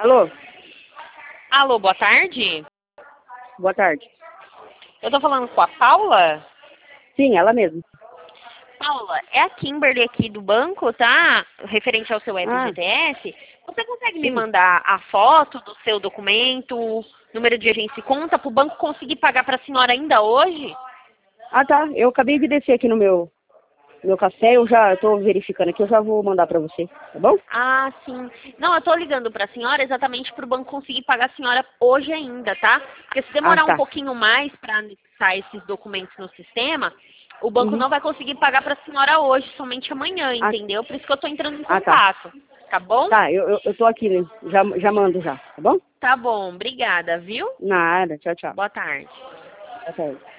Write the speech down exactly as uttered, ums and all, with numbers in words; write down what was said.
Alô? Alô, boa tarde. Boa tarde. Eu tô falando com a Paula? Sim, ela mesma. Paula, é a Kimberly aqui do banco, tá? Referente ao seu Ah, F G T S. Você consegue me sim. mandar a foto do seu documento, número de agência e conta, para o banco conseguir pagar para a senhora ainda hoje? Ah, tá. Eu acabei de descer aqui no meu, meu café. Eu já tô verificando aqui. Eu já vou mandar pra você. Tá bom? Ah, sim. Não, eu tô ligando para a senhora exatamente para o banco conseguir pagar a senhora hoje ainda, tá? Porque se Ah, demorar um tá. pouquinho mais para anexar esses documentos no sistema, o banco Uhum. não vai conseguir pagar para a senhora hoje, somente amanhã, Ah, entendeu? Por isso que eu tô entrando em ah, tá. contato. Tá bom? Tá, eu, eu, eu tô aqui, né? Já, já mando já. Tá bom? Tá bom, obrigada, viu? Nada. Tchau, tchau. Boa tarde. Boa tarde.